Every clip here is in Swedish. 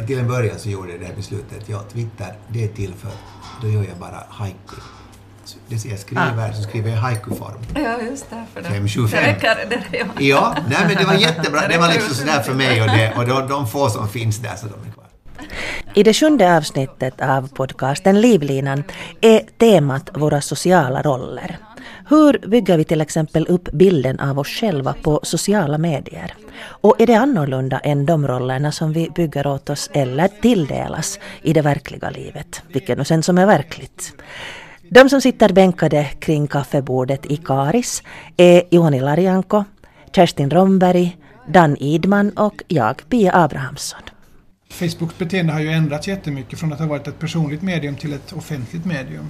till en början så gjorde jag det här beslutet. Twitter, det är till för, då gör jag bara haiku. Det jag skriver, så skriver jag haiku-form. Ja, just därför det. 5-25. Det räcker, det. Ja, nej, men det var jättebra. Det var liksom sådär för mig och de få som finns där så de är kvar. I det 7:e avsnittet av podcasten Livlinan är temat våra sociala roller. Hur bygger vi till exempel upp bilden av oss själva på sociala medier? Och är det annorlunda än de rollerna som vi bygger åt oss eller tilldelas i det verkliga livet? Vilket nu sen som är verkligt. De som sitter bänkade kring kaffebordet i Karis är Juhani Larianko, Kerstin Romberg, Dan Idman och jag, Pia Abrahamsson. Facebooks beteende har ju ändrats jättemycket från att ha varit ett personligt medium till ett offentligt medium.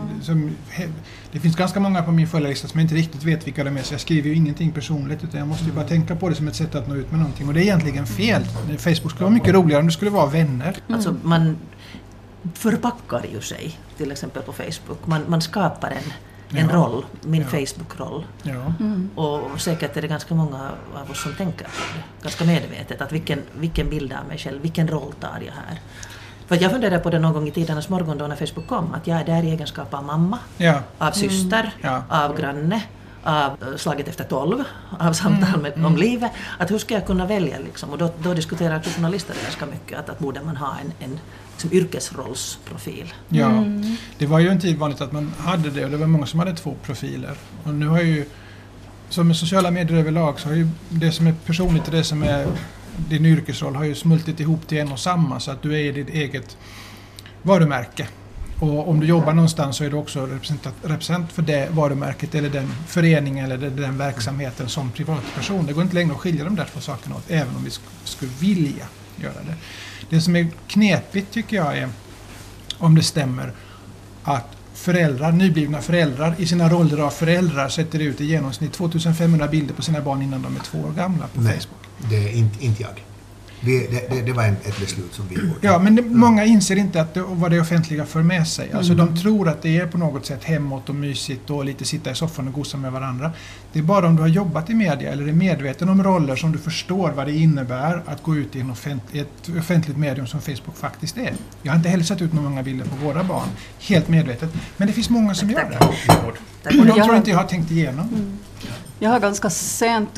Det finns ganska många på min följarlista som inte riktigt vet vilka de är, så jag skriver ju ingenting personligt, utan jag måste ju bara tänka på det som ett sätt att nå ut med någonting. Och det är egentligen fel. Facebook skulle vara mycket roligare om det skulle vara vänner. Alltså man förpackar ju sig till exempel på Facebook. Man skapar en roll, min Facebook-roll. Ja. Och säkert är det ganska många av oss som tänker på det. Ganska medvetet att vilken bild av mig själv, vilken roll tar jag här. För jag funderade på det någon gång i tidernas morgon då när Facebook kom, att jag är där i egenskap av mamma, av syster, av granne, av slaget efter 12, av samtal om livet. Att hur ska jag kunna välja liksom? Och då diskuterar journalister ganska mycket att borde man ha en som yrkesrollsprofil. Ja, det var ju en tid vanligt att man hade det, och det var många som hade 2 profiler. Och nu har ju, som med sociala medier överlag, så har ju det som är personligt och det som är din yrkesroll har ju smultit ihop till en och samma, så att du är ditt eget varumärke. Och om du jobbar någonstans så är du också representant för det varumärket eller den föreningen eller den verksamheten som privatperson. Det går inte längre att skilja de där 2 sakerna åt, även om vi skulle vilja göra det. Det som är knepigt tycker jag är, om det stämmer, att nyblivna föräldrar i sina roller av föräldrar sätter ut i genomsnitt 2500 bilder på sina barn innan de är 2 år gamla på Facebook. Det är inte jag. Det var ett beslut som vi gjorde. Ja, men många inser inte vad det offentliga för med sig. Alltså de tror att det är på något sätt hemåt och mysigt och lite sitta i soffan och gosa med varandra. Det är bara om du har jobbat i media eller är medveten om roller som du förstår vad det innebär att gå ut i ett offentligt medium som Facebook faktiskt är. Jag har inte heller satt ut några bilder på våra barn, helt medvetet. Men det finns många som gör det. Och de tror inte jag har tänkt igenom. Jag har ganska sent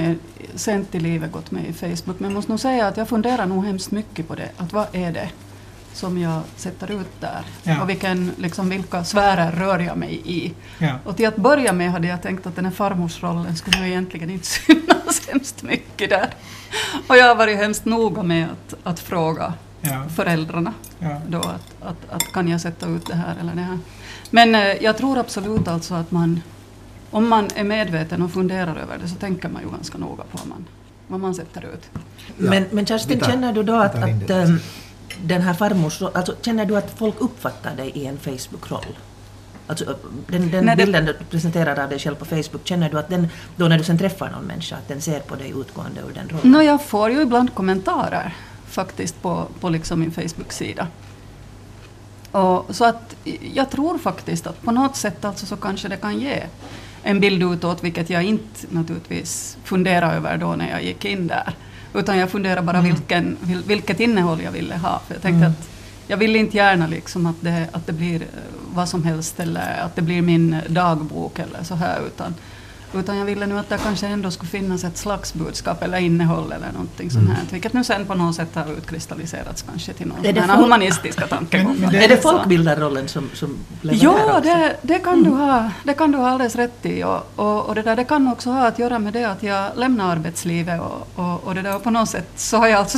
i livet gått med i Facebook, men jag måste nog säga att jag funderar nog hemskt mycket på det. Att vad är det som jag sätter ut där? Ja. Och vilka sfärer rör jag mig i? Ja. Och till att börja med hade jag tänkt att den här farmorsrollen skulle ju egentligen inte synas hemskt mycket där. Och jag har varit hemskt noga med att fråga föräldrarna då att kan jag sätta ut det här eller det här. Men jag tror absolut alltså att om man är medveten och funderar över det så tänker man ju ganska noga på vad man sätter ut. Men Kerstin, känner du då att den här alltså känner du att folk uppfattar dig i en Facebook-roll? Alltså den bilden du presenterar av dig själv på Facebook, känner du att den, då när du sen träffar någon människa, att den ser på dig utgående ur den rollen? Jag får ju ibland kommentarer faktiskt på liksom min Facebook-sida. Och så att jag tror faktiskt att på något sätt alltså så kanske det kan ge en bild utåt, vilket jag inte naturligtvis funderar över då när jag gick in där. Utan jag funderar bara vilket innehåll jag ville ha. För jag tänkte att jag vill inte gärna liksom att det blir vad som helst eller att det blir min dagbok eller så här, utan jag ville nu att det kanske ändå skulle finnas ett slags budskap eller innehåll eller någonting sånt här. Vilket nu sen på något sätt har utkristalliserats kanske till någon humanistiska tankegångar. Är det folkbildarrollen som ja, det kan du ha. Det kan du ha alldeles rätt i. Och det kan också ha att göra med det att jag lämnar arbetslivet och det där. Och på något sätt så har jag alltså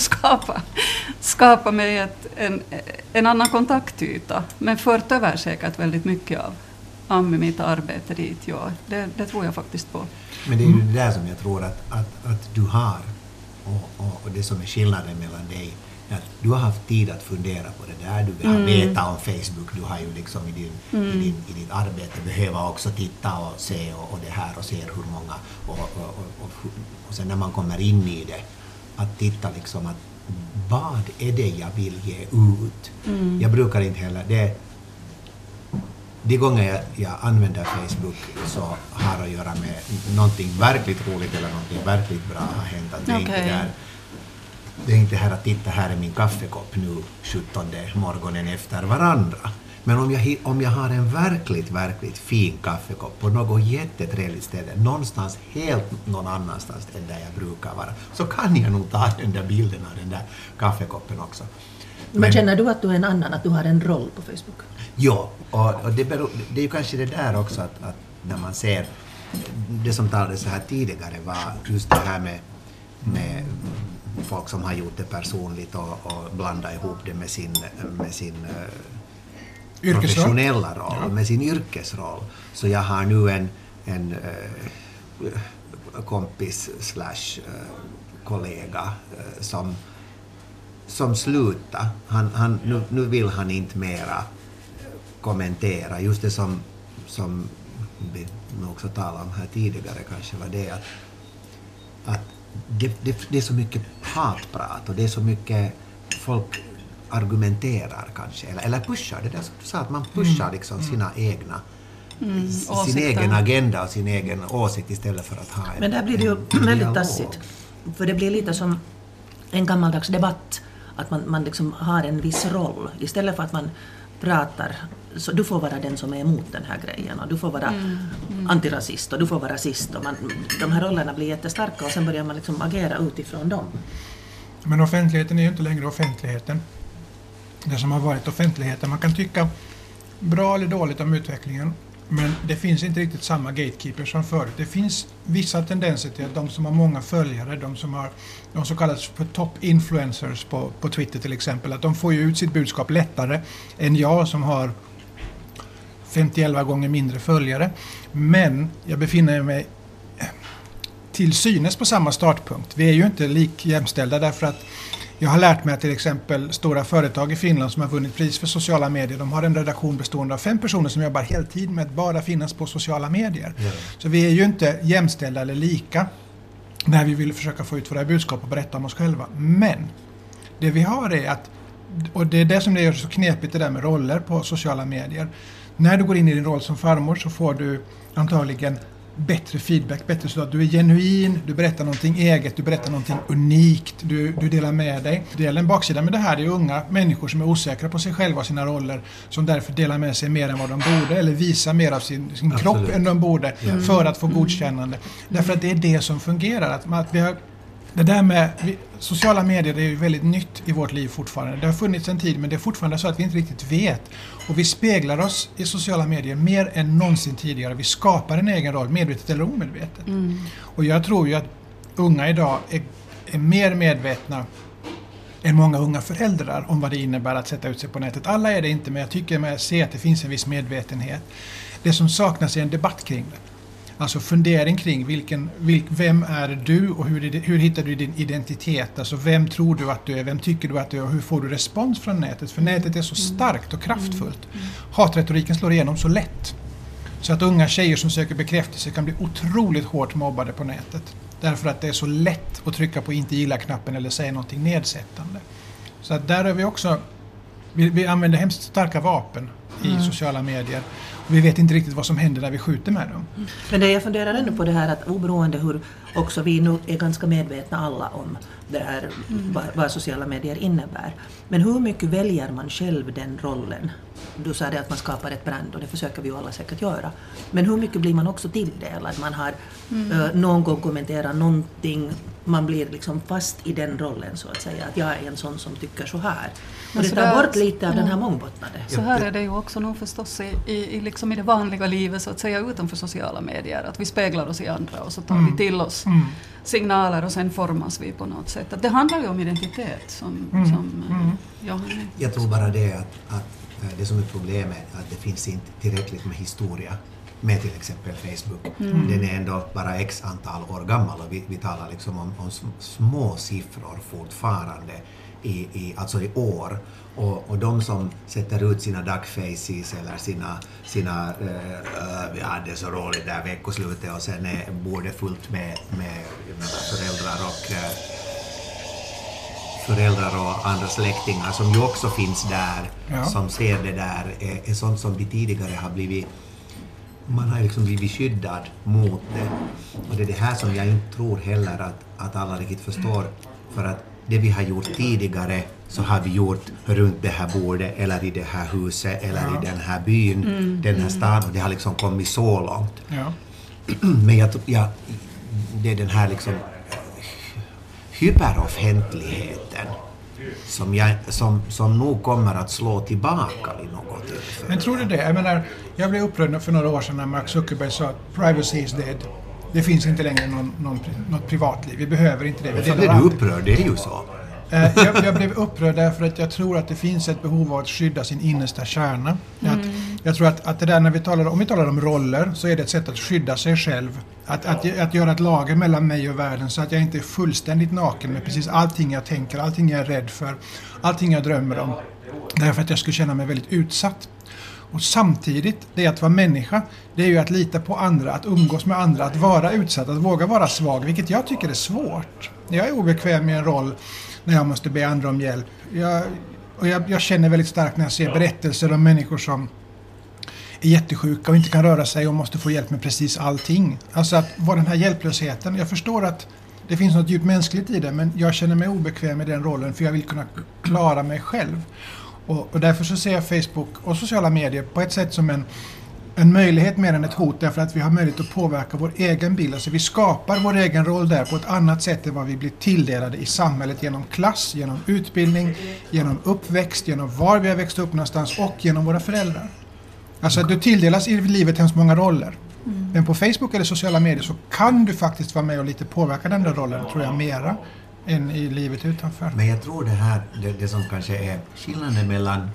skapat mig en annan kontaktyta. Men fört över säkert väldigt mycket av mitt arbete dit, ja. Det tror jag faktiskt på. Men det är ju det där som jag tror att du har och det som är skillnaden mellan dig, att du har haft tid att fundera på det där, du vill ha veta om Facebook, du har ju liksom i ditt arbete behöva också titta och se och det här och se hur många och sen när man kommer in i det att titta liksom att vad är det jag vill ge ut? Jag brukar inte heller de gånger jag använder Facebook så har att göra med någonting verkligt roligt eller någonting verkligt bra har hänt. Att det inte där Det är inte här att titta, här är min kaffekopp nu 17 morgonen efter varandra. Men om jag har en verkligt fin kaffekopp på något jättetrevligt ställe, någonstans helt någon annanstans än där jag brukar vara, så kan jag nog ta den där bilden av den där kaffekoppen också. Men känner du att du är en annan, att du har en roll på Facebook? Ja, och det är ju kanske det där också att när man ser det som talades så här tidigare var just det här med folk som har gjort det personligt och blanda ihop det med sin professionella roll, med sin yrkesroll. Så jag har nu en kompis / kollega som slutar. Nu vill han inte mera kommentera. Just det som vi också talade om här tidigare kanske var det att det är så mycket hatprat och det är så mycket folk argumenterar kanske eller pushar. Det där som du sa, att man pushar liksom sina egna sin egen agenda och sin egen åsikt istället för att ha en. Men där blir det ju väldigt tassigt. För det blir lite som en gammaldags debatt, att man liksom har en viss roll istället för att man pratar. Så du får vara den som är emot den här grejen och du får vara antirasist och du får vara rasist. Och de här rollerna blir jättestarka och sen börjar man liksom agera utifrån dem. Men offentligheten är ju inte längre offentligheten. Det som har varit offentligheten. Man kan tycka bra eller dåligt om utvecklingen, men det finns inte riktigt samma gatekeeper som förut. Det finns vissa tendenser till att de som har många följare, de som kallas för top influencers på Twitter till exempel, att de får ju ut sitt budskap lättare än jag som har 50-11 gånger mindre följare. Men jag befinner mig till synes på samma startpunkt. Vi är ju inte lik jämställda därför att jag har lärt mig att till exempel stora företag i Finland som har vunnit pris för sociala medier, de har en redaktion bestående av 5 personer som jobbar heltid med att bara finnas på sociala medier. Mm. Så vi är ju inte jämställda eller lika när vi vill försöka få ut våra budskap och berätta om oss själva. Men det vi har är att, och det är det som det gör så knepigt det där med roller på sociala medier. När du går in i din roll som farmor så får du antagligen bättre feedback, bättre så att du är genuin, du berättar någonting eget, du berättar någonting unikt, du delar med dig. Det gäller en baksida med det här, det är unga människor som är osäkra på sig själva och sina roller, som därför delar med sig mer än vad de borde eller visar mer av sin kropp än de borde för att få godkännande. Därför att det är det som fungerar. Att vi har, det där med sociala medier är ju väldigt nytt i vårt liv fortfarande. Det har funnits en tid men det är fortfarande så att vi inte riktigt vet. Och vi speglar oss i sociala medier mer än någonsin tidigare. Vi skapar en egen roll, medvetet eller omedvetet. Mm. Och jag tror ju att unga idag är mer medvetna än många unga föräldrar om vad det innebär att sätta ut sig på nätet. Alla är det inte, men jag tycker med att se att det finns en viss medvetenhet. Det som saknas är en debatt kring det. Alltså fundering kring vem är du och hur hittar du din identitet? Alltså vem tror du att du är, vem tycker du att du är och hur får du respons från nätet? För nätet är så starkt och kraftfullt. Hatretoriken slår igenom så lätt. Så att unga tjejer som söker bekräftelse kan bli otroligt hårt mobbade på nätet. Därför att det är så lätt att trycka på inte gilla-knappen eller säga någonting nedsättande. Så att där är vi också, vi använder hemskt starka vapen i sociala medier. Vi vet inte riktigt vad som händer när vi skjuter med dem. Men det jag funderar ännu på det här att oberoende hur också vi nu är ganska medvetna alla om det här, vad sociala medier innebär. Men hur mycket väljer man själv den rollen? Du sa det att man skapar ett brand och det försöker vi ju alla säkert göra. Men hur mycket blir man också tilldelad? Man har någon gång kommenterat någonting, man blir liksom fast i den rollen så att säga. Att jag är en sån som tycker så här. Och det tar bort lite av den här mångbottnade. Så här är det ju också nog förstås liksom i det vanliga livet så att säga utanför sociala medier. Att vi speglar oss i andra och så tar vi till oss signaler och sen formas vi på något sätt. Att det handlar ju om identitet Jag tror bara det att det som är problemet är att det finns inte tillräckligt med historia med till exempel Facebook. Den är ändå bara x antal år gammal och vi talar liksom om små siffror fortfarande alltså i år. Och de som sätter ut sina duckfaces eller sina vi hade så roligt där veckoslutet och sen är bordet fullt med föräldrar och andra släktingar som ju också finns där, som ser det där, är sånt som vi tidigare har blivit, man har liksom blivit skyddad mot det. Och det är det här som jag inte tror heller att alla riktigt förstår, för att det vi har gjort tidigare så har vi gjort runt det här bordet eller i det här huset eller i den här byn, den här staden, och det har liksom kommit så långt. Ja. Men det är den här liksom hyperoffentligheten som nog kommer att slå tillbaka vid något tillfälle. Men tror du det? Jag blev upprörd för några år sedan när Mark Zuckerberg sa att privacy is dead. Det finns inte längre något privatliv. Vi behöver inte det. Varför blev du upprörd? Det är ju så. Jag blev upprörd därför att jag tror att det finns ett behov av att skydda sin innersta kärna. Jag tror att det där när vi talar om roller så är det ett sätt att skydda sig själv. Att göra ett lager mellan mig och världen så att jag inte är fullständigt naken med precis allting jag tänker, allting jag är rädd för, allting jag drömmer om. Därför att jag skulle känna mig väldigt utsatt. Och samtidigt, det att vara människa, det är ju att lita på andra, att umgås med andra, att vara utsatt, att våga vara svag, vilket jag tycker är svårt. Jag är obekväm med en roll när jag måste be andra om hjälp. Jag känner väldigt starkt när jag ser berättelser om människor som är jättesjuka och inte kan röra sig och måste få hjälp med precis allting. Alltså att vara den här hjälplösheten, jag förstår att det finns något djupt mänskligt i det, men jag känner mig obekväm med den rollen för jag vill kunna klara mig själv. Och därför så ser jag Facebook och sociala medier på ett sätt som en möjlighet mer än ett hot, därför att vi har möjlighet att påverka vår egen bild. Alltså vi skapar vår egen roll där på ett annat sätt än vad vi blir tilldelade i samhället genom klass, genom utbildning, genom uppväxt, genom var vi har växt upp någonstans och genom våra föräldrar. Alltså att du tilldelas i livet hemskt många roller. Men på Facebook eller sociala medier så kan du faktiskt vara med och lite påverka den där rollen, tror jag, mera än i livet utanför. Men jag tror det som kanske är skillnaden mellan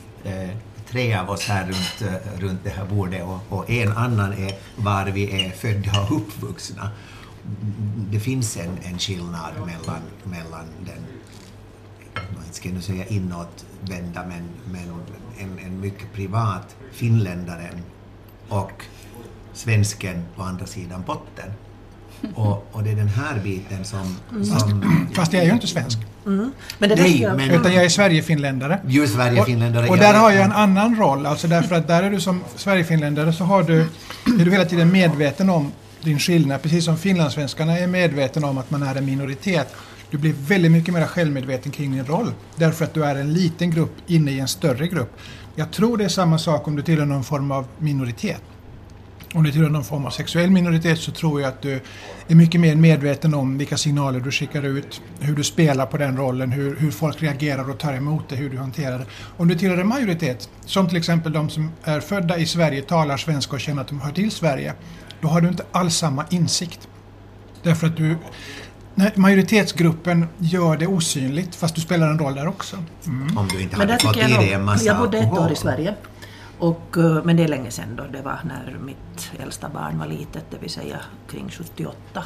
tre av oss här runt det här bordet och en annan är var vi är födda och uppvuxna. Det finns en skillnad mellan den, man ska nu säga inåtvända, men en mycket privat finländaren och svensken på andra sidan botten. Och det är den här biten som Fast jag är ju inte svensk. Men det utan jag är Sverigefinländare. Ju Sverigefinländare. Och där har jag en annan roll. Alltså därför att där är du som Sverigefinländare så är du hela tiden medveten om din skillnad. Precis som finlandssvenskarna är medveten om att man är en minoritet. Du blir väldigt mycket mer självmedveten kring din roll. Därför att du är en liten grupp inne i en större grupp. Jag tror det är samma sak om du tillhör någon form av minoritet. Om du tillhör någon form av sexuell minoritet så tror jag att du är mycket mer medveten om vilka signaler du skickar ut, hur du spelar på den rollen, hur folk reagerar och tar emot det, hur du hanterar det. Om du tillhör en majoritet, som till exempel de som är födda i Sverige, talar svenska och känner att de hör till Sverige, då har du inte alls samma insikt. Därför att majoritetsgruppen gör det osynligt, fast du spelar en roll där också. Om du inte hade fått i det en massa. Jag bodde 1 år i Sverige. Men det är länge sedan då. Det var när mitt äldsta barn var litet, det vill säga kring 78,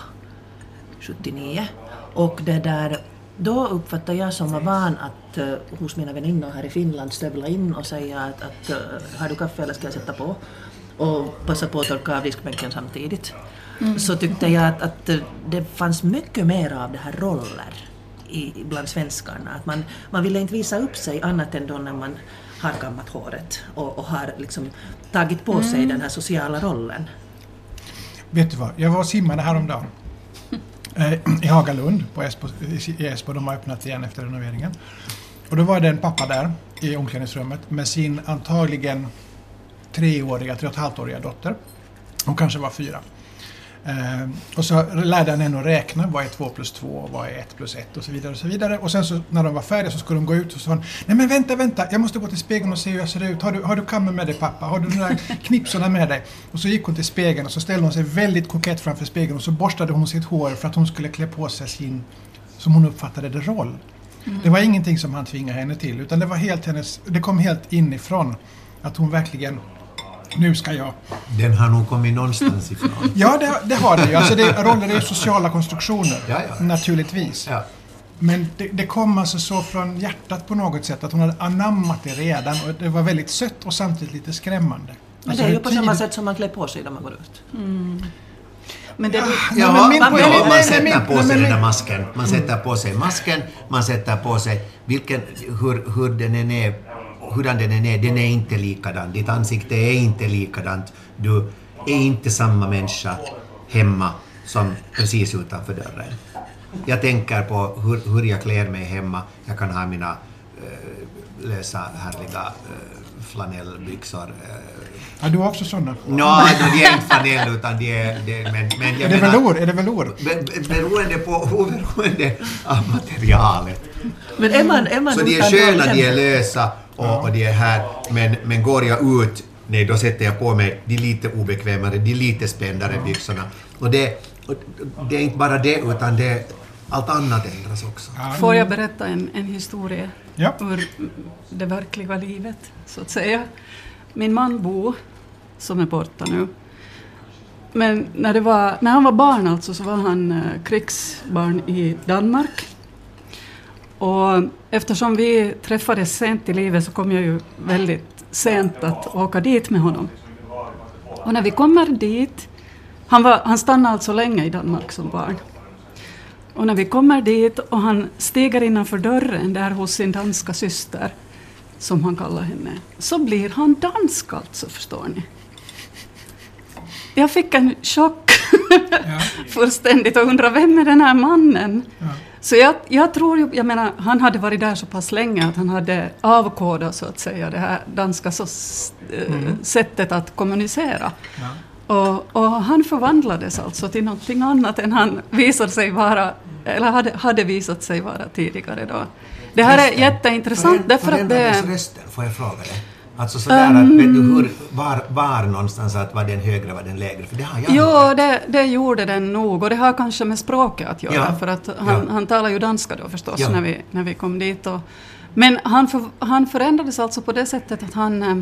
79. Och då uppfattade jag som var van att hos mina väninnor här i Finland stövla in och säga att har du kaffe eller ska jag sätta på? Och passa på att torka av diskbänken samtidigt. Så tyckte jag att det fanns mycket mer av det här roller bland svenskarna. Att man ville inte visa upp sig annat än då när man har kammat håret och har liksom tagit på sig den här sociala rollen. Vet du vad? Jag var och simmade häromdagen i Hagalund i Esbo. De har öppnat igen efter renoveringen. Och då var det en pappa där i omklädningsrummet med sin antagligen 3,5-åriga dotter. Hon kanske var 4. Och så lärde han henne att räkna. Vad är 2 + 2? Vad är 1 + 1? Och så vidare och så vidare. Och sen så när de var färdiga så skulle de gå ut och så sa han, nej men vänta, jag måste gå till spegeln och se hur jag ser ut. Har du kammen med dig pappa? Har du några knipsarna med dig? Och så gick hon till spegeln och så ställde hon sig väldigt kokett framför spegeln och så borstade hon sitt hår för att hon skulle klä på sig sin, som hon uppfattade det, roll. Det var ingenting som han tvingade henne till, utan det var det kom helt inifrån att hon verkligen, nu ska jag. Den har nog kommit någonstans ifrån. Ja, det har det ju. Alltså roller är ju sociala konstruktioner, ja. Naturligtvis. Ja. Men det kom alltså så från hjärtat på något sätt att hon hade anammat det redan och det var väldigt sött och samtidigt lite skrämmande. Men det är ju på samma sätt som man klär på sig när man går ut. Men det man sätter på sig den där masken. Man sätter på sig masken, man sätter på sig hurdan den är, den är inte likadan. Ditt ansikte är inte likadant. Du är inte samma människa hemma som precis utanför dörren. Jag tänker på hur jag klär mig hemma. Jag kan ha mina lösa, härliga flanellbyxor. Ja, du har också sådana? No, det är inte flanell utan det är... Men jag menar, är det velour? Beroende av materialet. Men är man så de är sköna, de är lösa och de är här. Men går jag ut, nej, då sätter jag på mig de lite obekvämare, de lite spändare byxorna. Och det är inte bara det, utan allt annat ändras också. Får jag berätta en historia ur det verkliga livet, så att säga? Min man Bo, som är borta nu. Men när han var barn alltså, så var han krigsbarn i Danmark. Och eftersom vi träffades sent i livet så kom jag ju väldigt sent att åka dit med honom. Och när vi kommer dit, han stannade alltså länge i Danmark som barn. Och när vi kommer dit och han stiger innanför dörren där hos sin danska syster, som han kallar henne, så blir han dansk alltså, förstår ni. Jag fick en chock fullständigt och undrar, vem är den här mannen? Ja. Så jag tror, jag menar, han hade varit där så pass länge att han hade avkodat, så att säga, det här danska sättet att kommunicera. Ja. Och han förvandlades alltså till någonting annat än han visade sig vara, eller hade visat sig vara tidigare då. Det här är jätteintressant därför att det... Rösten, får jag fråga dig? Alltså sådär att, vet du var någonstans att var den högre, var den lägre? För det har jag hört. Det gjorde den nog, och det har kanske med språket att göra, för att han talar ju danska då förstås när vi kom dit. Men han förändrades alltså på det sättet att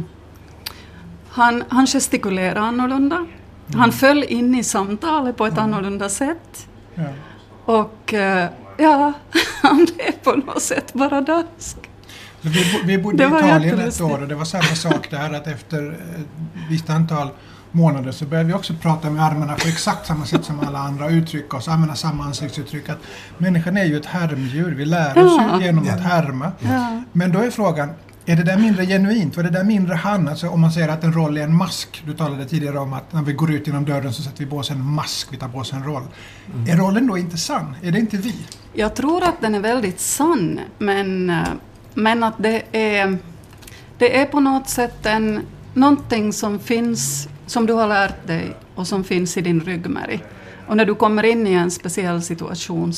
han gestikulerade annorlunda. Han föll in i samtalet på ett annorlunda sätt. Ja. Och han blev på något sätt bara dansk. Vi bodde i Italien ett år och det var samma sak där, att efter ett visst antal månader så började vi också prata med armarna på exakt samma sätt som alla andra, uttrycka oss, använda samma ansiktsuttryck. Att människan är ju ett härmdjur, vi lär oss genom att härma. Ja. Men då är frågan, är det där mindre genuint? Var det där mindre han? Alltså om man säger att en roll är en mask. Du talade tidigare om att när vi går ut genom dörren så sätter vi på oss en mask, vi tar på oss en roll. Är rollen då inte sann? Är det inte vi? Jag tror att den är väldigt sann, men att det är på något sätt någonting som finns, som du har lärt dig och som finns i din ryggmärg. Och när du kommer in i en speciell situation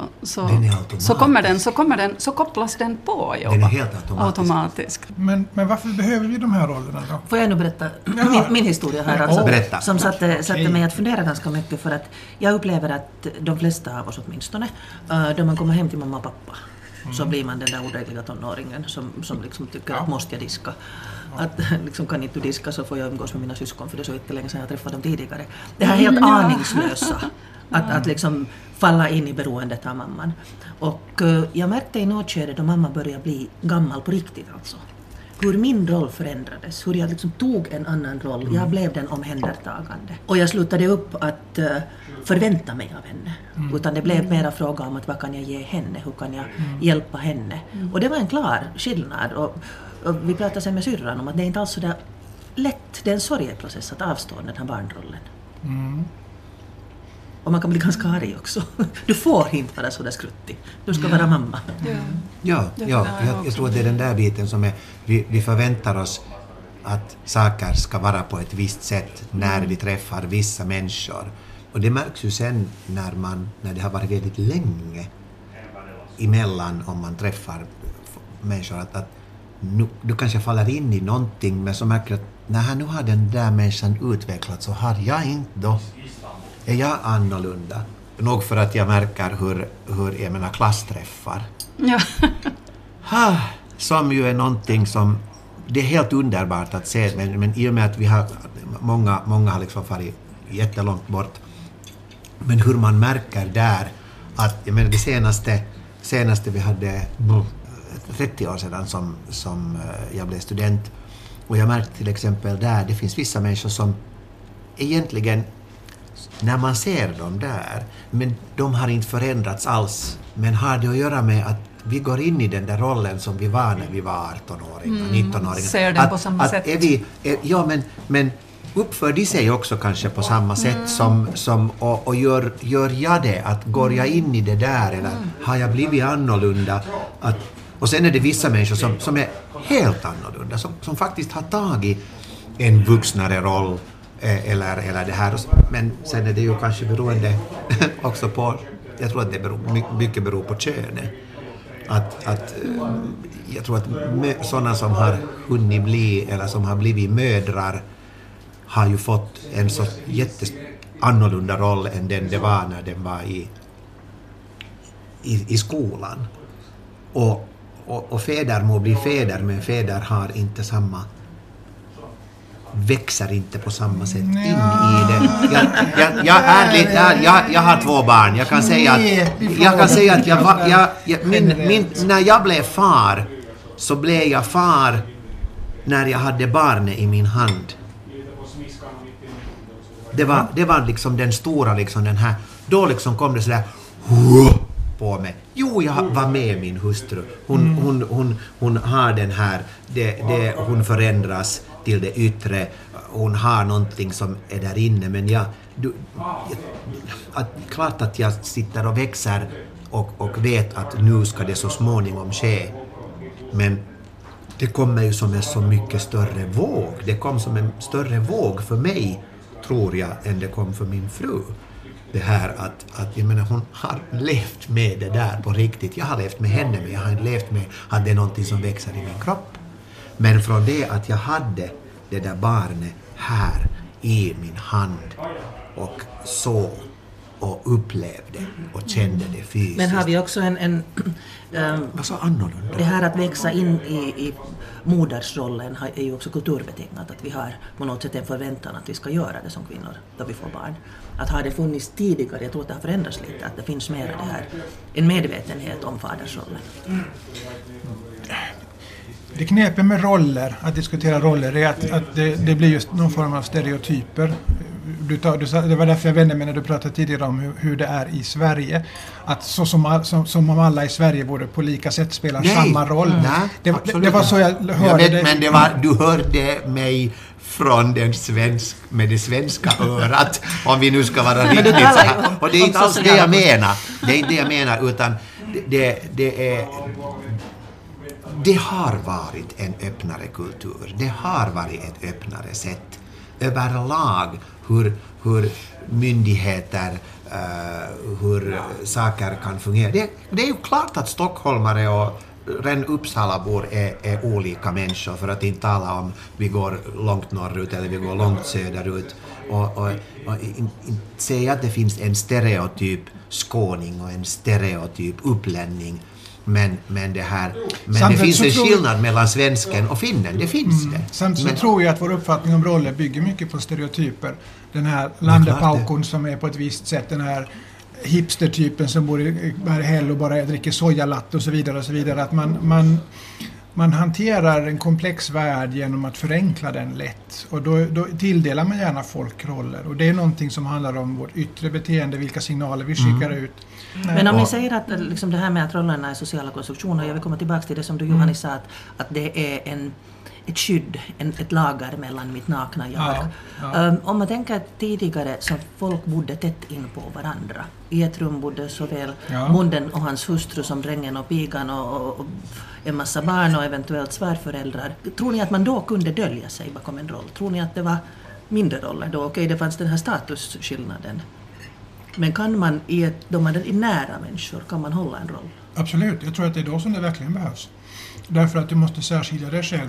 så kopplas den på. Den är helt automatiskt. Men varför behöver vi de här rollerna då? Får jag nu berätta min historia här alltså, som satte mig att fundera ganska mycket, för att jag upplever att de flesta av oss åtminstone, då man kommer hem till mamma och pappa, så blir man den där odrägliga tonåringen som liksom tycker att måste jag diska. Att liksom, kan inte du diska så får jag umgås med mina syskon, för det är så inte länge sedan jag träffade dem tidigare. Det här helt aningslösa att liksom falla in i beroendet av mamman. Och jag märkte i något skede då mamma började bli gammal på riktigt alltså. Hur min roll förändrades, hur jag liksom tog en annan roll. Jag blev den omhändertagande. Och jag slutade upp att förvänta mig av henne. Utan det blev mera fråga om att vad kan jag ge henne, hur kan jag hjälpa henne. Och det var en klar skillnad. Och vi pratade sen med syrran om att det är inte alls så där lätt, det är en sorgeprocess att avstå den här barnrollen. Och man kan bli ganska arg också. Du får inte vara så där skruttig. Du ska vara mamma. Jag tror att det är den där biten som är, vi förväntar oss att saker ska vara på ett visst sätt när vi träffar vissa människor. Och det märks ju sen när det har varit väldigt länge emellan, om man träffar människor, att du kanske faller in i någonting, men så märker att nu har den där människan utvecklats, så har jag inte då. Är jag annorlunda? Nog för att jag märker hur jag menar klassträffar. Ja. Som ju är någonting som, det är helt underbart att se, men i och med att vi har många har liksom farit jättelångt bort. Men hur man märker där att, jag menar det senaste vi hade 30 år sedan som jag blev student, och jag märkte till exempel där, det finns vissa människor som egentligen, när man ser dem där, men de har inte förändrats alls, men har det att göra med att vi går in i den där rollen som vi var när vi var 18-åringar, 19-åringar. Ser den på samma sätt. Men uppför de sig också kanske på samma sätt som och gör jag det? Att går jag in i det där eller har jag blivit annorlunda? Och sen är det vissa människor som är helt annorlunda, som faktiskt har tagit en vuxnare roll eller det här. Men sen är det ju kanske beroende också på, jag tror att det mycket beror på könet. Jag tror att sådana som har hunnit bli eller som har blivit mödrar har ju fått en så annorlunda roll än den det var när den var i skolan. Och fäder må bli fäder, men fäder har inte samma, växer inte på samma sätt in i det. Jag har 2 barn. Jag kan säga att när jag blev far så blev jag far när jag hade barnet i min hand. Det var liksom den stora liksom den här, då liksom kom det sådär på mig. Jo, jag var med min hustru. Hon har den här, hon förändras till det yttre. Hon har någonting som är där inne, men klart att jag sitter och växer och vet att nu ska det så småningom ske. Men det kommer ju som en så mycket större våg. Det kom som en större våg för mig, tror jag, än det kom för min fru. Det här att jag menar, hon har levt med det där på riktigt. Jag har levt med henne, men jag har inte levt med att det är någonting som växer i min kropp. Men från det att jag hade det där barnet här i min hand och så och upplevde och kände det fysiskt. Men har vi också vad så annorlunda? Det här att växa in i modersrollen är ju också kulturbetingat, att vi har på något sätt en förväntan att vi ska göra det som kvinnor då vi får barn. Att har det funnits tidigare, jag tror att det har förändrats lite, att det finns mer det här, en medvetenhet om fadersrollen. Det knepen med roller, att diskutera roller, är att det blir just någon form av stereotyper. Det var därför jag vände mig när du pratade tidigare om hur det är i Sverige. Att så som om alla i Sverige borde på lika sätt spela samma roll. Nej, det var så jag hörde det. Men du hörde mig från med det svenska örat, om vi nu ska vara riktigt så här. Och det är inte alls det jag menar. Det är inte det jag menar, utan det har varit en öppnare kultur. Det har varit ett öppnare sätt överlag hur myndigheter, hur saker kan fungera. Det är ju klart att stockholmare och Uppsalabor är olika människor, för att inte tala om vi går långt norrut eller vi går långt söderut. Och säga att det finns en stereotyp skåning och en stereotyp upplänning. Men det finns en skillnad mellan svensken och finnen, det finns det. Samtidigt så tror jag att vår uppfattning om roller bygger mycket på stereotyper. Den här landepaukon som är på ett visst sätt, den här hipstertypen som bor i Berghäll och bara dricker sojalatte och så vidare och så vidare. Att man hanterar en komplex värld genom att förenkla den lätt. Och då tilldelar man gärna folk roller. Och det är någonting som handlar om vårt yttre beteende, vilka signaler vi skickar ut. Men om ni säger att liksom det här med att rollerna är sociala konstruktioner, jag vill komma tillbaka till det som du Johannes sa, att det är ett skydd, ett lager mellan mitt nakna jag. Ja. Om man tänker att tidigare så folk bodde tätt in på varandra. I ett rum bodde såväl bonden och hans hustru som drängen och pigan och en massa barn och eventuellt svärföräldrar. Tror ni att man då kunde dölja sig bakom en roll? Tror ni att det var mindre roller då? Okej, det fanns den här statusskillnaden. Men kan man då man är nära människor, kan man hålla en roll? Absolut, jag tror att det är då som det verkligen behövs. Därför att du måste särskilja dig själv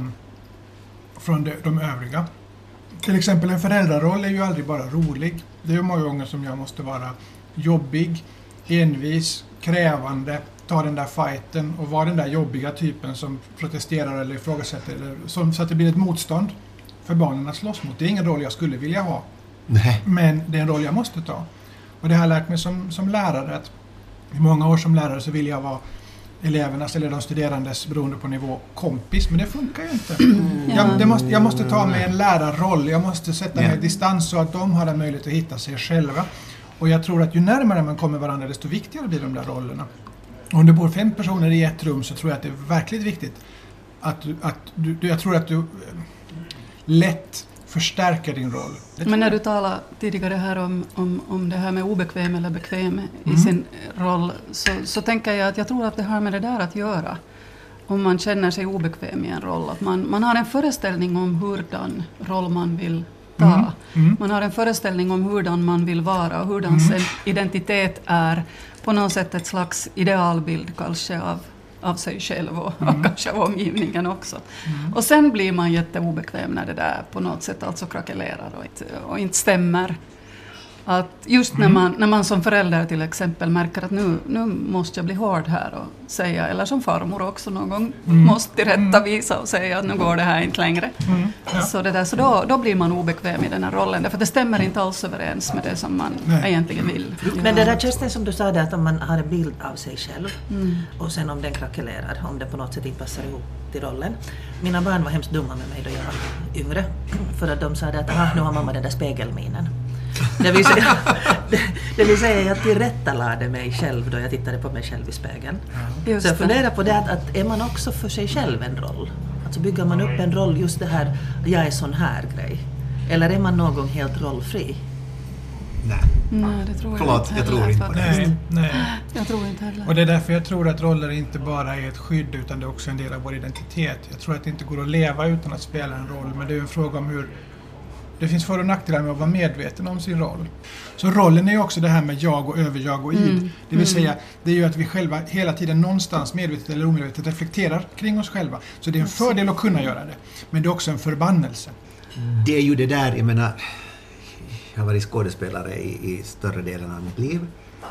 från de övriga. Till exempel en föräldraroll är ju aldrig bara rolig. Det är ju många gånger som jag måste vara jobbig, envis, krävande, ta den där fighten och vara den där jobbiga typen som protesterar eller ifrågasätter, så att det blir ett motstånd för barnen att slåss mot. Det är ingen roll jag skulle vilja ha. Nej. Men det är en roll jag måste ta. Och det har jag lärt mig som lärare, att i många år som lärare så vill jag vara elevernas eller de studerandes, beroende på nivå, kompis, men det funkar ju inte. Jag måste ta mig en lärarroll, jag måste sätta mig i distans så att de har en möjlighet att hitta sig själva. Och jag tror att ju närmare man kommer varandra, desto viktigare blir de där rollerna. Om det bor 5 personer i ett rum så tror jag att det är verkligt viktigt att jag tror att du lätt förstärker din roll. Men när du talade tidigare här om det här med obekväm eller bekväm i sin roll, så tänker jag att jag tror att det har med det där att göra. Om man känner sig obekväm i en roll, att man har en föreställning om hurdan roll man vill ta. Man har en föreställning om hurdan man vill vara och hurdan sin identitet är på något sätt ett slags idealbild kanske av sig själv och kanske av omgivningen också. Och sen blir man jätteobekväm när det där på något sätt alltså krackelerar och inte stämmer. Att just när man som förälder till exempel märker att nu måste jag bli hård här och säga, eller som farmor också någon gång måste tillrättavisa och säga att nu går det här inte längre. Så då blir man obekväm i den här rollen, för det stämmer inte alls överens med det som man egentligen vill. Men det där Kerstin som du sa det, att om man har en bild av sig själv och sen om den krackelerar, om den på något sätt inte passar ihop till rollen. Mina barn var hemskt dumma med mig då jag var yngre, för att de sa att nu har mamma den där spegelminen. Det vill säga jag tillrättalade mig själv då jag tittade på mig själv i spegeln. Så jag funderar på det att är man också för sig själv en roll? Alltså bygger man upp en roll, just det här jag är sån här grej? Eller är man någon gång helt rollfri? Nej, det tror jag tror inte på det. Nej. Jag tror inte heller. Och det är därför jag tror att roller inte bara är ett skydd utan det är också en del av vår identitet. Jag tror att det inte går att leva utan att spela en roll, men det är en fråga om hur det finns för- och nackdelar med att vara medveten om sin roll. Så rollen är ju också det här med jag och överjag och id. Det vill säga, det är ju att vi själva hela tiden någonstans medvetet eller omedvetet reflekterar kring oss själva. Så det är en fördel att kunna göra det. Men det är också en förbannelse. Det är ju det där, jag menar, jag har varit skådespelare i större delen av mitt liv.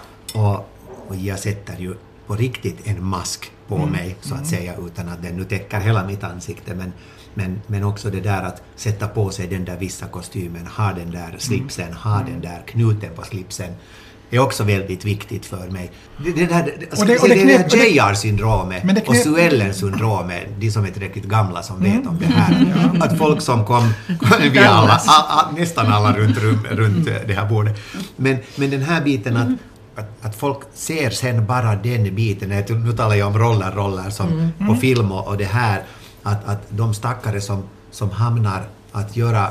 Och jag sätter ju på riktigt en mask på mig, så att säga, utan att den nu täcker hela mitt ansikte. Men också det där att sätta på sig den där vissa kostymen, ha den där slipsen, ha den där knuten på slipsen, är också väldigt viktigt för mig. Det där JR-syndromet och Suellen-syndromet, de som är tillräckligt gamla som vet om det här. Att folk som kom vi alla, nästan alla runt det här bordet. Men den här biten att folk ser sen bara den biten, nu talar jag om roller som på film och det här, att de stackare som hamnar att göra,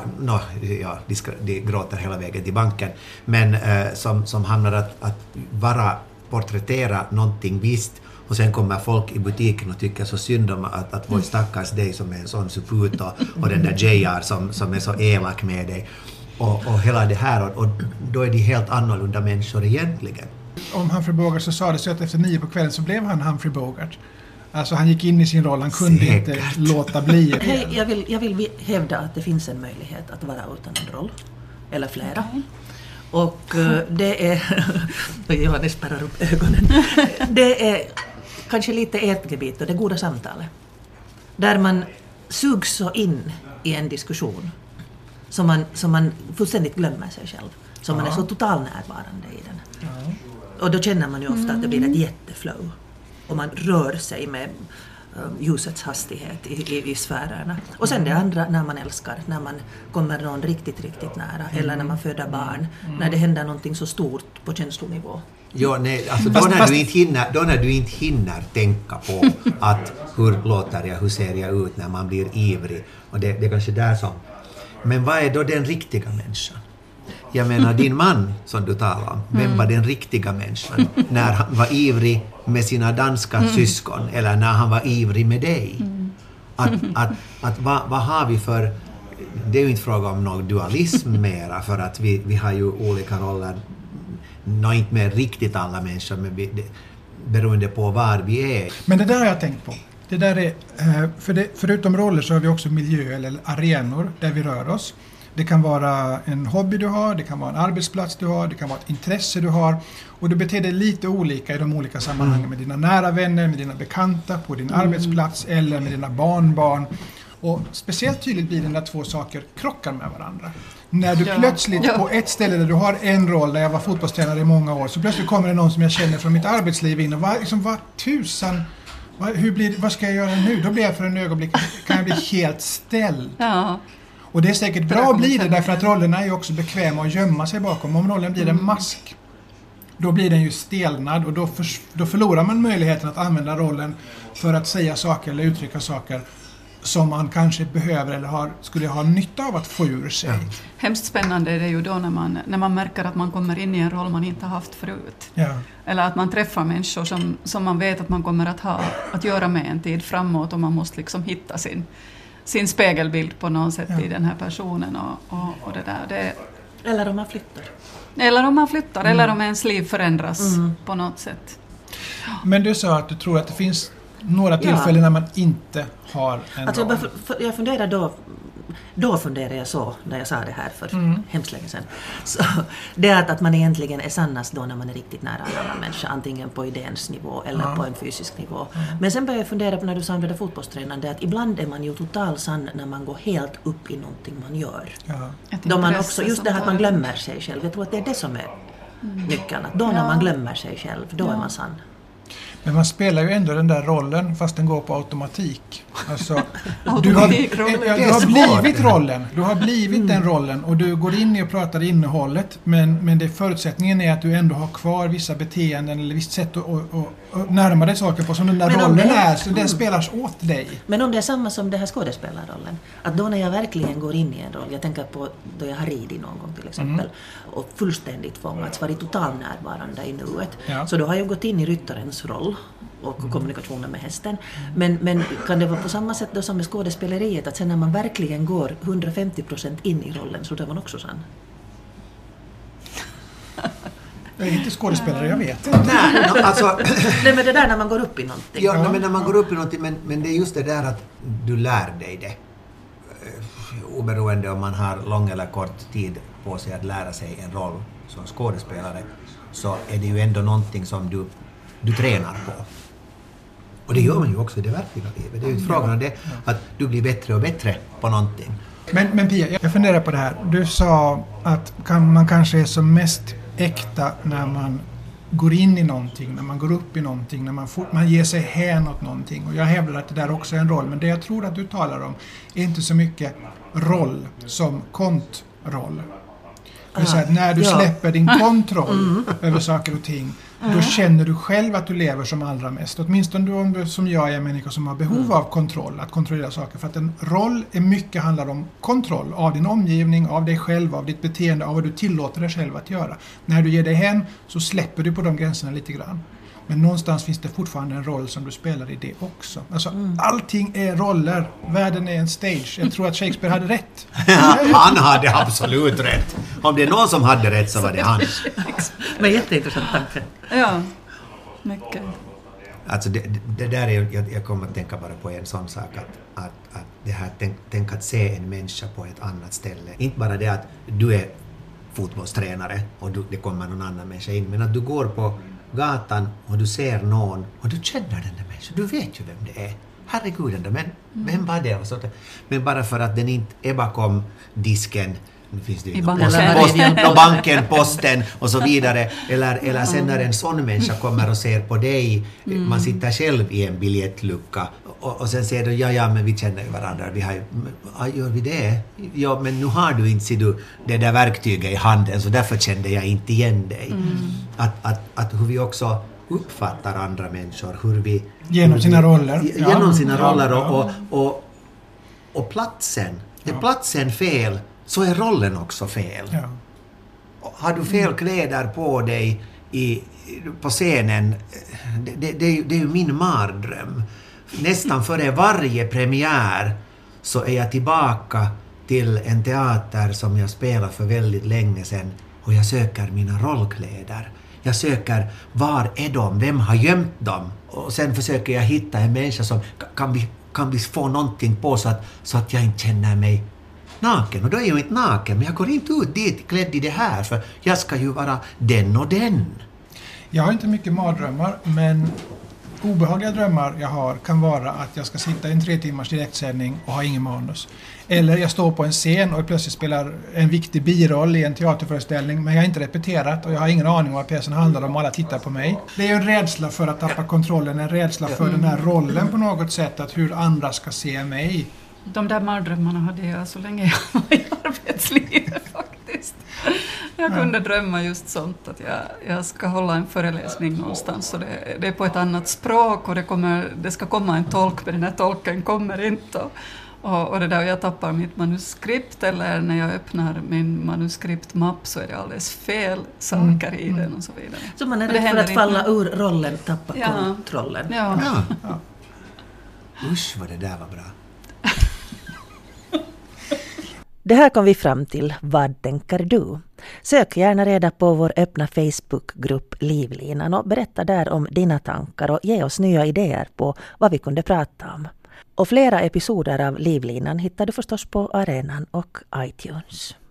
de gråter hela vägen till banken, men som hamnar att porträttera någonting visst, och sen kommer folk i butiken och tycker så synd om att vår stackars dig som är en sån suput och den där JR som är så elak med dig och hela det här, och då är de helt annorlunda människor egentligen. Om Humphrey Bogart så sa det så att efter 9 på kvällen så blev han Humphrey Bogart. Alltså han gick in i sin roll, han kunde inte låta bli. Jag vill hävda att det finns en möjlighet att vara utan en roll, eller flera. Och det är, Johannes spärrar upp ögonen, det är kanske lite ert gebit och det goda samtalet. Där man sugs så in i en diskussion som man fullständigt glömmer sig själv. Som man är så total närvarande i den. Och då känner man ju ofta att det blir ett jätteflow. Och man rör sig med ljusets hastighet i sfärerna. Och sen det andra, när man älskar, när man kommer någon riktigt, riktigt nära. Eller när man föder barn. När det händer någonting så stort på känslonivå. Ja, nej, alltså då när du inte hinner tänka på att hur låter jag, hur ser jag ut när man blir ivrig. Och det är kanske där som... Men vad är då den riktiga människan? Jag menar, din man som du talar om, vem var den riktiga människan? När han var ivrig med sina danska syskon eller när han var ivrig med dig? Vad har vi för... Det är ju inte fråga om någon dualism mera, för att vi har ju olika roller. Inte med riktigt alla människor, men beroende på var vi är. Men det där har jag tänkt på. Det där är, förutom roller så har vi också miljö eller arenor där vi rör oss. Det kan vara en hobby du har, det kan vara en arbetsplats du har, det kan vara ett intresse du har. Och du beter dig lite olika i de olika sammanhangen med dina nära vänner, med dina bekanta, på din arbetsplats eller med dina barnbarn. Och speciellt tydligt blir det när 2 saker krockar med varandra. När du plötsligt på ett ställe där du har en roll, där jag var fotbollstränare i många år, så plötsligt kommer det någon som jag känner från mitt arbetsliv in och vad tusan... Vad ska jag göra nu? Då blir jag för en ögonblick, kan jag bli helt ställd. Ja. Och det är säkert bra att bli det, därför att rollerna är ju också bekväma att gömma sig bakom. Om rollen blir en mask, då blir den ju stelnad och då förlorar man möjligheten att använda rollen för att säga saker eller uttrycka saker som man kanske behöver eller skulle ha nytta av att få ur sig. Ja. Hemskt spännande är det ju då när man märker att man kommer in i en roll man inte har haft förut. Ja. Eller att man träffar människor som man vet att man kommer att ha att göra med en tid framåt, och man måste liksom hitta sin spegelbild på något sätt i den här personen. Och det där. Eller om man flyttar. Eller om ens liv förändras på något sätt. Men du sa att du tror att det finns några tillfällen när man inte har en roll. Jag funderar då funderar jag så när jag sa det här för hemskt länge sedan. Så det är att man egentligen är sannast då när man är riktigt nära en annan människa, antingen på idéns nivå eller på en fysisk nivå. Men sen började jag fundera på när du sa om det där fotbollstränande, att ibland är man ju total sann när man går helt upp i någonting man gör. Ja. Då man också, just det här att man glömmer sig själv. Jag tror att det är det som är nyckeln. Att då när man glömmer sig själv, då är man sann. Men man spelar ju ändå den där rollen fast den går på automatik. Alltså, du har blivit den rollen och du går in i och pratar innehållet, men det förutsättningen är att du ändå har kvar vissa beteenden eller visst sätt att närma dig saker på som den där rollen är, så den spelas åt dig. Men om det är samma som det här skådespelarrollen, att då när jag verkligen går in i en roll, jag tänker på då jag har ridit någon gång till exempel, och fullständigt fångats, varit totalt närvarande i nuet, så då har jag gått in i ryttarens roll och kommunikationen med hästen. Men kan det vara på samma sätt då som med skådespeleriet, att sen när man verkligen går 150% in i rollen, så är man också sann? Jag är inte skådespelare, jag vet. Nej, men det där när man går upp i någonting. Ja, men när man går upp i någonting, men det är just det där att du lär dig det. Oberoende om man har lång eller kort tid på sig att lära sig en roll som skådespelare, så är det ju ändå någonting som du tränar på. Och det gör man ju också i det verkliga livet. Det är ju frågan om det, att du blir bättre och bättre på någonting. Men Pia, jag funderar på det här. Du sa att man kanske är som mest äkta när man går in i någonting, när man går upp i någonting, när man ger sig hän åt någonting. Och jag hävdar att det där också är en roll. Men det jag tror att du talar om är inte så mycket roll som kontroll. Det vill säga att när du släpper din kontroll över saker och ting, då känner du själv att du lever som allra mest. Åtminstone om du som jag är en människa som har behov av kontroll, att kontrollera saker. För att en roll är mycket handlar om kontroll av din omgivning, av dig själv, av ditt beteende, av vad du tillåter dig själv att göra. När du ger dig hem så släpper du på de gränserna lite grann. Men någonstans finns det fortfarande en roll som du spelar i det också. Alltså, allting är roller. Världen är en stage. Jag tror att Shakespeare hade rätt. Han hade absolut rätt. Om det är någon som hade rätt så var det han. Men jätteintressant tanke. Ja, mycket. Alltså det där är, jag kommer att tänka bara på en sån sak, att det här, tänk att se en människa på ett annat ställe. Inte bara det att du är fotbollstränare och det kommer någon annan människa in, men att du går på gatan och du ser någon och du känner den där människan. Du vet ju vem det är. Herregud, men vem var det? Och så, men bara för att den inte är bakom disken, nu finns det ju banken, posten och så vidare. Eller sen när en sån människa kommer och ser på dig, man sitter själv i en biljettlucka och sen säger du, ja men vi känner ju varandra, vi har ju, gör vi det? Ja, men nu har du inte det där verktyget i handen, så därför kände jag inte igen dig. Att hur vi också uppfattar andra människor, hur vi genom sina roller. Genom sina roller och platsen. Är platsen fel, så är rollen också fel. Ja. Har du fel kläder på dig på scenen, det är ju min mardröm. Nästan före varje premiär så är jag tillbaka till en teater som jag spelade för väldigt länge sedan, och jag söker mina rollkläder. Jag söker, var är de? Vem har gömt dem? Och sen försöker jag hitta en människa som kan vi få någonting på så att jag inte känner mig naken. Och då är jag ju inte naken, men jag går inte ut dit klädd i det här, för jag ska ju vara den och den. Jag har inte mycket mardrömmar, men obehagliga drömmar jag har kan vara att jag ska sitta i en 3 timmars direktsändning och ha ingen manus. Eller jag står på en scen och plötsligt spelar en viktig biroll i en teaterföreställning, men jag har inte repeterat och jag har ingen aning om vad pjäsen handlar om och alla tittar på mig. Det är en rädsla för att tappa kontrollen, en rädsla för den här rollen på något sätt, att hur andra ska se mig. De där mardrömmarna hade jag så länge jag var i arbetslivet faktiskt. Jag kunde drömma just sånt att jag ska hålla en föreläsning någonstans och det är på ett annat språk och det ska komma en tolk, men den här tolken kommer inte. Och det där, och jag tappar mitt manuskript, eller när jag öppnar min manuskriptmapp så är det alldeles fel saker i den och så vidare. Så man är rädd för att falla ur rollen, tappa kontrollen. Ja. Usch vad det där var bra. Det här kom vi fram till. Vad tänker du? Sök gärna reda på vår öppna Facebookgrupp Livlinan och berätta där om dina tankar och ge oss nya idéer på vad vi kunde prata om. Och flera episoder av Livlinan hittar du förstås på Arenan och iTunes.